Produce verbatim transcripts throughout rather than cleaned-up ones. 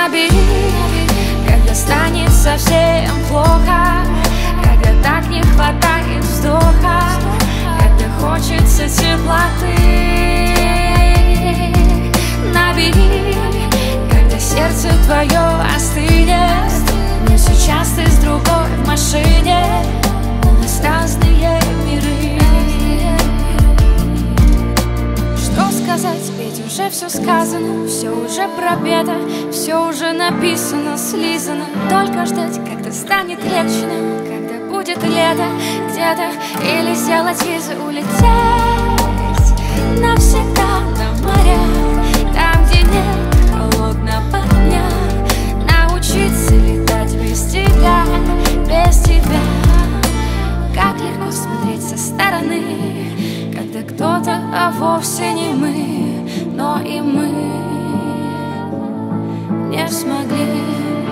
Набери, когда станет совсем плохо, когда так не хватает вздоха, когда хочется теплоты. Набери, когда сердце твое остынет, но сейчас ты с другой в машине, у нас разные миры. Что сказать, ведь уже все сказано, все уже пропето, все уже написано, слизано. Только ждать, когда станет легче нам, когда будет лето где-то, или сделать визы, улететь навсегда на моря, там, где нет холодного дня, научиться летать без тебя, без тебя. Как легко смотреть со стороны, когда кто-то, а вовсе не мы, но и мы не смогли.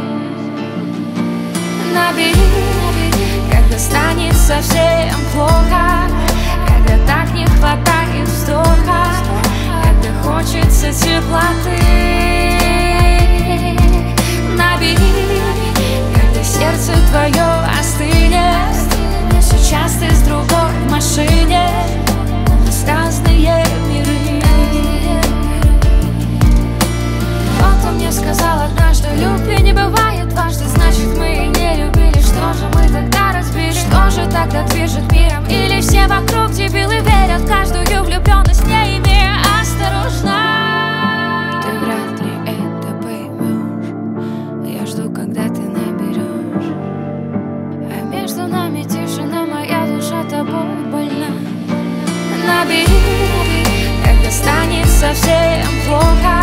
Набери, когда станет совсем плохо, когда так не хватает вздоха, когда хочется теплоты. Набери, когда сердце твое остынет, но сейчас ты с другой в машине, у нас разные миры. Кто-то мне сказал однажды, любви не бывает дважды, значит мы и не любили. Что же мы тогда разбили? Что же тогда движет миром? Или все вокруг дебилы верят в каждую влюбленность, не имея осторожно? Ты вряд ли это поймешь, я жду, когда ты наберешь, а между нами тишина, моя душа тобой больна. Набери, когда станет совсем плохо,